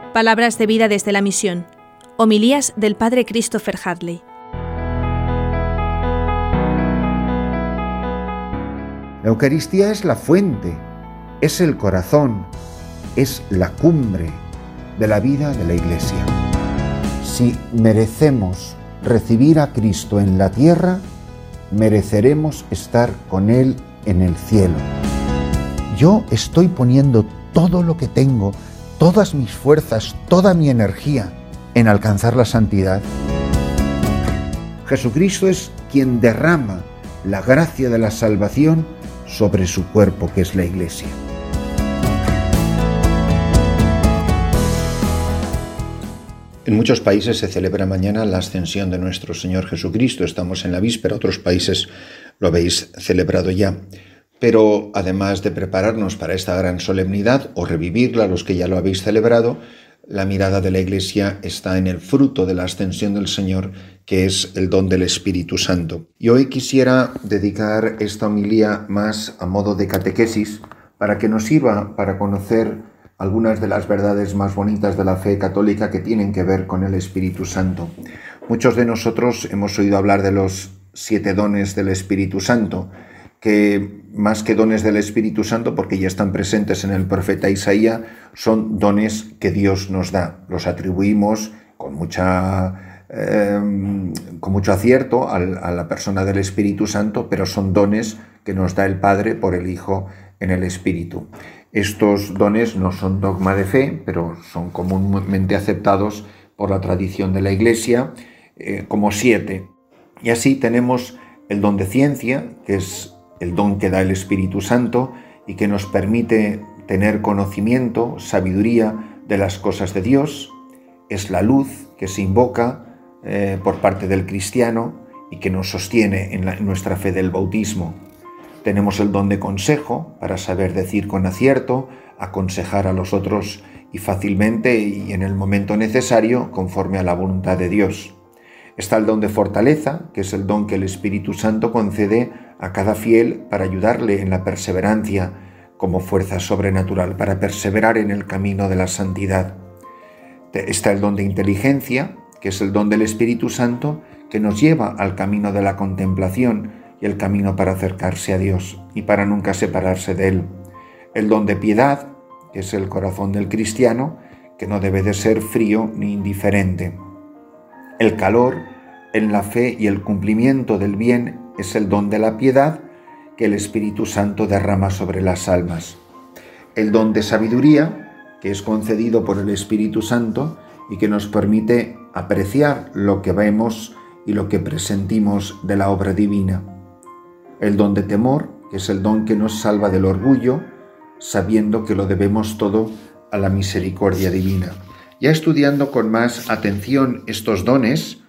Palabras de vida desde la misión. Homilías del Padre Christopher Hadley. La Eucaristía es la fuente, es el corazón, es la cumbre de la vida de la Iglesia. Si merecemos recibir a Cristo en la tierra, mereceremos estar con Él en el cielo. Yo estoy poniendo todo lo que tengo, todas mis fuerzas, toda mi energía en alcanzar la santidad. Jesucristo es quien derrama la gracia de la salvación sobre su cuerpo, que es la Iglesia. En muchos países se celebra mañana la ascensión de nuestro Señor Jesucristo. Estamos en la víspera, otros países lo habéis celebrado ya. Pero además de prepararnos para esta gran solemnidad o revivirla, los que ya lo habéis celebrado, la mirada de la Iglesia está en el fruto de la ascensión del Señor, que es el don del Espíritu Santo. Y hoy quisiera dedicar esta homilía más a modo de catequesis para que nos sirva para conocer algunas de las verdades más bonitas de la fe católica que tienen que ver con el Espíritu Santo. Muchos de nosotros hemos oído hablar de los 7 dones del Espíritu Santo, que más que dones del Espíritu Santo, porque ya están presentes en el profeta Isaías, son dones que Dios nos da. Los atribuimos con mucho acierto a la persona del Espíritu Santo, pero son dones que nos da el Padre por el Hijo en el Espíritu. Estos dones no son dogma de fe, pero son comúnmente aceptados por la tradición de la Iglesia como 7. Y así tenemos el don de ciencia, que es el don que da el Espíritu Santo y que nos permite tener conocimiento, sabiduría de las cosas de Dios. Es la luz que se invoca por parte del cristiano y que nos sostiene en nuestra fe del bautismo. Tenemos el don de consejo para saber decir con acierto, aconsejar a los otros y fácilmente y en el momento necesario conforme a la voluntad de Dios. Está el don de fortaleza, que es el don que el Espíritu Santo concede a cada fiel para ayudarle en la perseverancia como fuerza sobrenatural, para perseverar en el camino de la santidad. Está el don de inteligencia, que es el don del Espíritu Santo que nos lleva al camino de la contemplación y el camino para acercarse a Dios y para nunca separarse de Él. El don de piedad, que es el corazón del cristiano, que no debe de ser frío ni indiferente. El calor en la fe y el cumplimiento del bien es el don de la piedad que el Espíritu Santo derrama sobre las almas. El don de sabiduría, que es concedido por el Espíritu Santo y que nos permite apreciar lo que vemos y lo que presentimos de la obra divina. El don de temor, que es el don que nos salva del orgullo, sabiendo que lo debemos todo a la misericordia divina. Ya estudiando con más atención estos dones,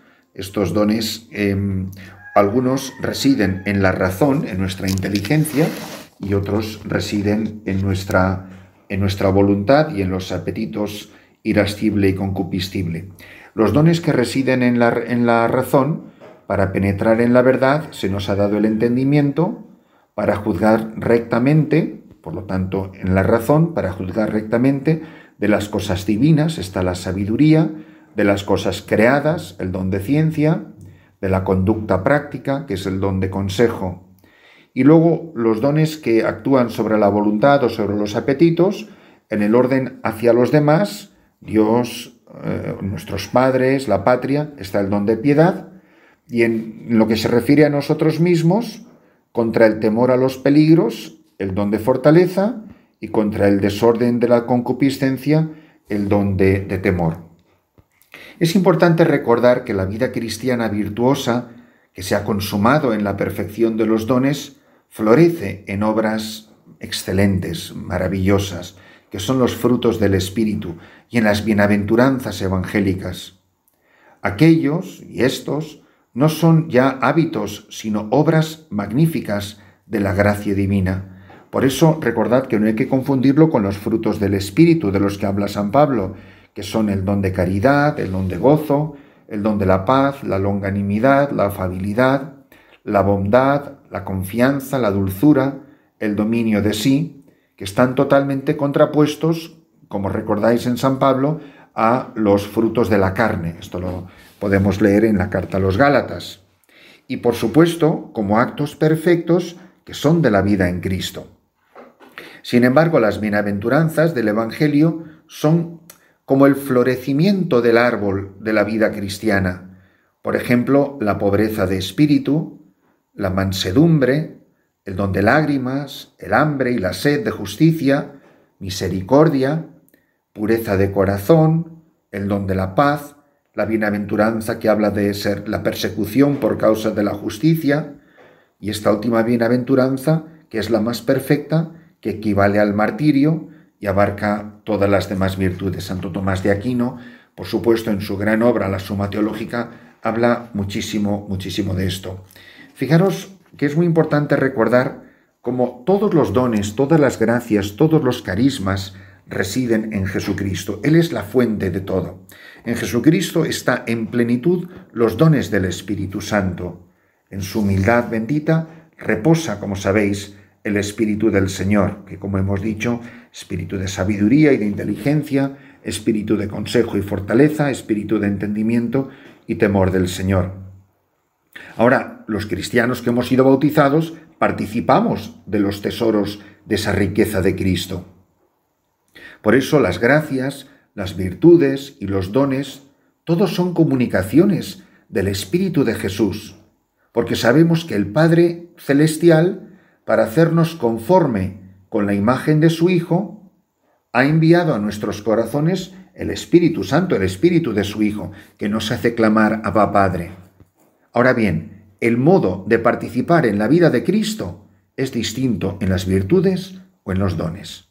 algunos residen en la razón, en nuestra inteligencia, y otros residen en nuestra voluntad y en los apetitos irascible y concupiscible. Los dones que residen en la razón, para penetrar en la verdad, se nos ha dado el entendimiento, para juzgar rectamente, por lo tanto, en la razón, para juzgar rectamente de las cosas divinas está la sabiduría, de las cosas creadas, el don de ciencia, de la conducta práctica, que es el don de consejo. Y luego los dones que actúan sobre la voluntad o sobre los apetitos, en el orden hacia los demás, Dios, nuestros padres, la patria, está el don de piedad, y en lo que se refiere a nosotros mismos, contra el temor a los peligros, el don de fortaleza, y contra el desorden de la concupiscencia, el don de temor. Es importante recordar que la vida cristiana virtuosa, que se ha consumado en la perfección de los dones, florece en obras excelentes, maravillosas, que son los frutos del Espíritu, y en las bienaventuranzas evangélicas. Aquellos y estos no son ya hábitos, sino obras magníficas de la gracia divina. Por eso, recordad que no hay que confundirlo con los frutos del Espíritu de los que habla San Pablo, que son el don de caridad, el don de gozo, el don de la paz, la longanimidad, la afabilidad, la bondad, la confianza, la dulzura, el dominio de sí, que están totalmente contrapuestos, como recordáis en San Pablo, a los frutos de la carne. Esto lo podemos leer en la carta a los Gálatas. Y por supuesto, como actos perfectos que son de la vida en Cristo. Sin embargo, las bienaventuranzas del Evangelio son como el florecimiento del árbol de la vida cristiana. Por ejemplo, la pobreza de espíritu, la mansedumbre, el don de lágrimas, el hambre y la sed de justicia, misericordia, pureza de corazón, el don de la paz, la bienaventuranza que habla de ser la persecución por causa de la justicia, y esta última bienaventuranza, que es la más perfecta, que equivale al martirio y abarca todas las demás virtudes. Santo Tomás de Aquino, por supuesto, en su gran obra, la Suma Teológica, habla muchísimo de esto. Fijaros que es muy importante recordar cómo todos los dones, todas las gracias, todos los carismas residen en Jesucristo. Él es la fuente de todo. En Jesucristo está en plenitud los dones del Espíritu Santo. En su humildad bendita reposa, como sabéis, el Espíritu del Señor, que como hemos dicho, espíritu de sabiduría y de inteligencia, espíritu de consejo y fortaleza, espíritu de entendimiento y temor del Señor. Ahora, los cristianos que hemos sido bautizados participamos de los tesoros de esa riqueza de Cristo. Por eso las gracias, las virtudes y los dones, todos son comunicaciones del Espíritu de Jesús, porque sabemos que el Padre Celestial, para hacernos conforme con la imagen de su Hijo, ha enviado a nuestros corazones el Espíritu Santo, el Espíritu de su Hijo, que nos hace clamar Abba Padre. Ahora bien, el modo de participar en la vida de Cristo es distinto en las virtudes o en los dones.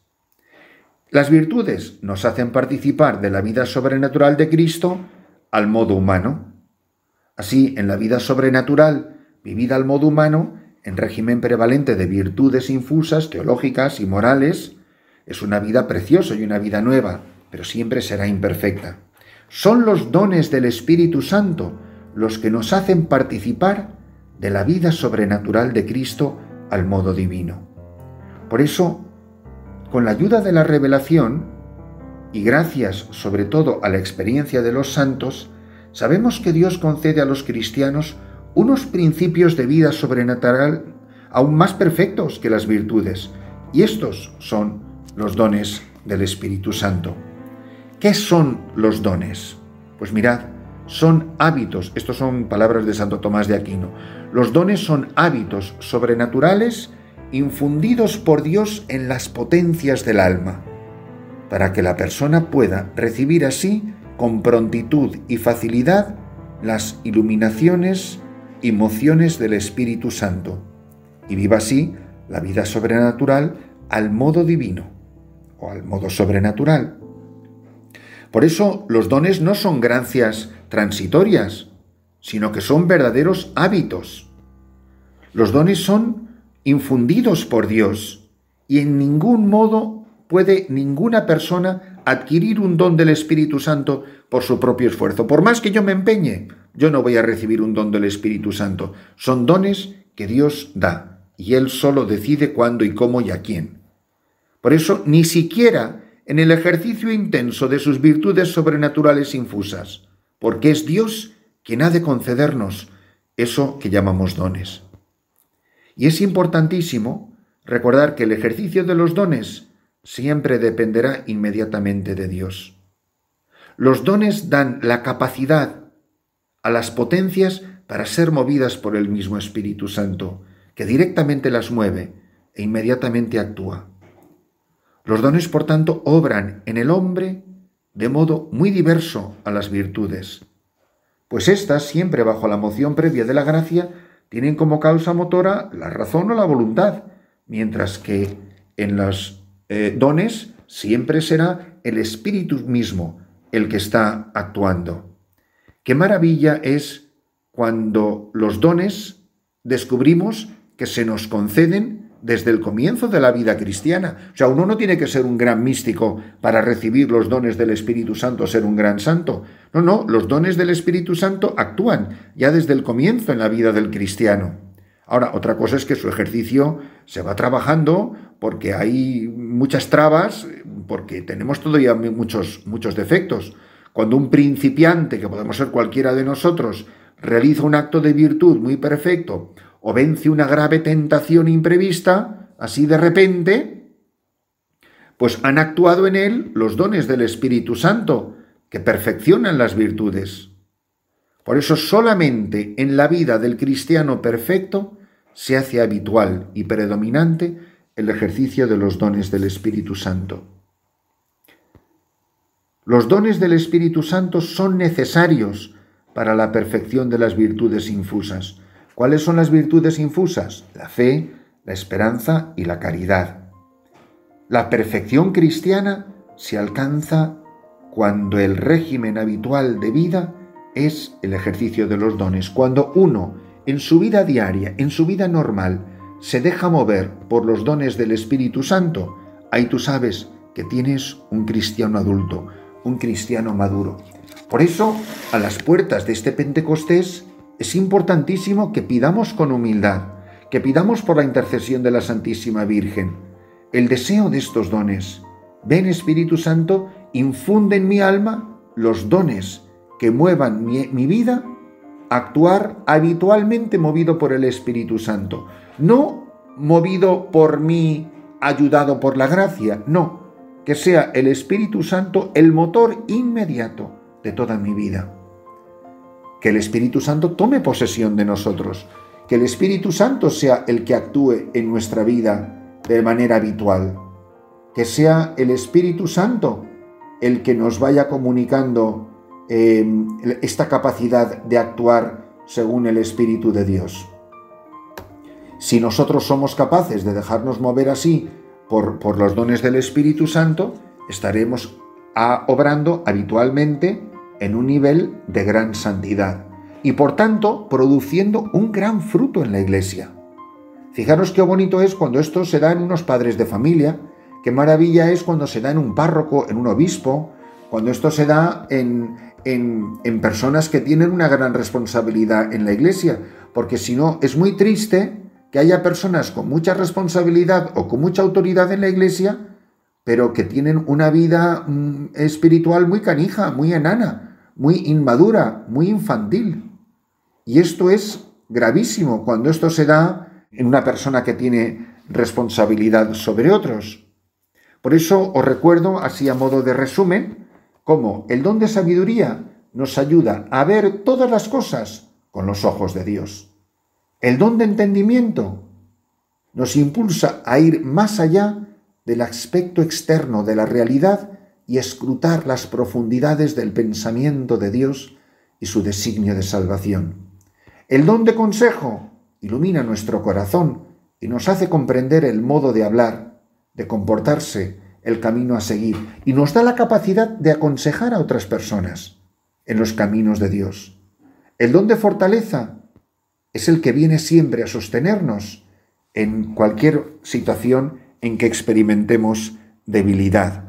Las virtudes nos hacen participar de la vida sobrenatural de Cristo al modo humano. Así, en la vida sobrenatural, vivida al modo humano, en régimen prevalente de virtudes infusas, teológicas y morales, es una vida preciosa y una vida nueva, pero siempre será imperfecta. Son los dones del Espíritu Santo los que nos hacen participar de la vida sobrenatural de Cristo al modo divino. Por eso, con la ayuda de la revelación, y gracias sobre todo a la experiencia de los santos, sabemos que Dios concede a los cristianos unos principios de vida sobrenatural aún más perfectos que las virtudes, y estos son los dones del Espíritu Santo. ¿Qué son los dones? Pues mirad, son hábitos, estos son palabras de Santo Tomás de Aquino, los dones son hábitos sobrenaturales infundidos por Dios en las potencias del alma, para que la persona pueda recibir así con prontitud y facilidad las iluminaciones y mociones del Espíritu Santo, y viva así la vida sobrenatural al modo divino o al modo sobrenatural. Por eso los dones no son gracias transitorias, sino que son verdaderos hábitos. Los dones son infundidos por Dios y en ningún modo puede ninguna persona adquirir un don del Espíritu Santo por su propio esfuerzo. Por más que yo me empeñe, yo no voy a recibir un don del Espíritu Santo. Son dones que Dios da y Él solo decide cuándo y cómo y a quién. Por eso, ni siquiera en el ejercicio intenso de sus virtudes sobrenaturales infusas, porque es Dios quien ha de concedernos eso que llamamos dones. Y es importantísimo recordar que el ejercicio de los dones siempre dependerá inmediatamente de Dios. Los dones dan la capacidad a las potencias para ser movidas por el mismo Espíritu Santo, que directamente las mueve e inmediatamente actúa. Los dones, por tanto, obran en el hombre de modo muy diverso a las virtudes, pues éstas, siempre bajo la moción previa de la gracia, tienen como causa motora la razón o la voluntad, mientras que en los dones siempre será el Espíritu mismo el que está actuando. Qué maravilla es cuando los dones descubrimos que se nos conceden desde el comienzo de la vida cristiana. O sea, uno no tiene que ser un gran místico para recibir los dones del Espíritu Santo, ser un gran santo. No, los dones del Espíritu Santo actúan ya desde el comienzo en la vida del cristiano. Ahora, otra cosa es que su ejercicio se va trabajando porque hay muchas trabas, porque tenemos todavía muchos defectos, Cuando un principiante, que podemos ser cualquiera de nosotros, realiza un acto de virtud muy perfecto o vence una grave tentación imprevista, así de repente, pues han actuado en él los dones del Espíritu Santo, que perfeccionan las virtudes. Por eso solamente en la vida del cristiano perfecto se hace habitual y predominante el ejercicio de los dones del Espíritu Santo. Los dones del Espíritu Santo son necesarios para la perfección de las virtudes infusas. ¿Cuáles son las virtudes infusas? La fe, la esperanza y la caridad. La perfección cristiana se alcanza cuando el régimen habitual de vida es el ejercicio de los dones. Cuando uno, en su vida diaria, en su vida normal, se deja mover por los dones del Espíritu Santo, ahí tú sabes que tienes un cristiano adulto, un cristiano maduro. Por eso, a las puertas de este Pentecostés, es importantísimo que pidamos con humildad, que pidamos por la intercesión de la Santísima Virgen, el deseo de estos dones. Ven, Espíritu Santo, infunde en mi alma los dones que muevan mi vida a actuar habitualmente movido por el Espíritu Santo. No movido por mí, ayudado por la gracia, no. Que sea el Espíritu Santo el motor inmediato de toda mi vida. Que el Espíritu Santo tome posesión de nosotros. Que el Espíritu Santo sea el que actúe en nuestra vida de manera habitual. Que sea el Espíritu Santo el que nos vaya comunicando esta capacidad de actuar según el Espíritu de Dios. Si nosotros somos capaces de dejarnos mover así por los dones del Espíritu Santo, estaremos obrando habitualmente en un nivel de gran santidad y por tanto produciendo un gran fruto en la Iglesia. Fijaros qué bonito es cuando esto se da en unos padres de familia, qué maravilla es cuando se da en un párroco, en un obispo, cuando esto se da en personas que tienen una gran responsabilidad en la Iglesia, porque si no es muy triste que haya personas con mucha responsabilidad o con mucha autoridad en la Iglesia, pero que tienen una vida espiritual muy canija, muy enana, muy inmadura, muy infantil. Y esto es gravísimo cuando esto se da en una persona que tiene responsabilidad sobre otros. Por eso os recuerdo, así a modo de resumen, cómo el don de sabiduría nos ayuda a ver todas las cosas con los ojos de Dios. El don de entendimiento nos impulsa a ir más allá del aspecto externo de la realidad y escrutar las profundidades del pensamiento de Dios y su designio de salvación. El don de consejo ilumina nuestro corazón y nos hace comprender el modo de hablar, de comportarse, el camino a seguir, y nos da la capacidad de aconsejar a otras personas en los caminos de Dios. El don de fortaleza es el que viene siempre a sostenernos en cualquier situación en que experimentemos debilidad.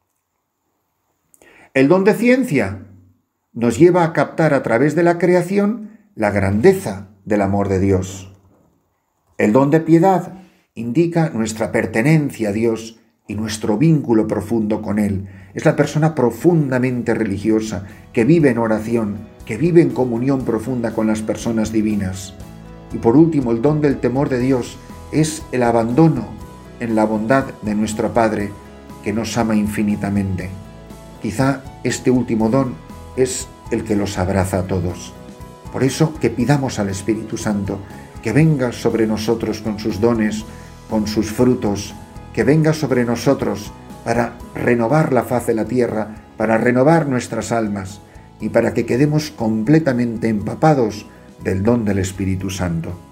El don de ciencia nos lleva a captar a través de la creación la grandeza del amor de Dios. El don de piedad indica nuestra pertenencia a Dios y nuestro vínculo profundo con Él. Es la persona profundamente religiosa, que vive en oración, que vive en comunión profunda con las personas divinas. Y por último, el don del temor de Dios es el abandono en la bondad de nuestro Padre, que nos ama infinitamente. Quizá este último don es el que los abraza a todos. Por eso que pidamos al Espíritu Santo que venga sobre nosotros con sus dones, con sus frutos, que venga sobre nosotros para renovar la faz de la tierra, para renovar nuestras almas y para que quedemos completamente empapados del don del Espíritu Santo.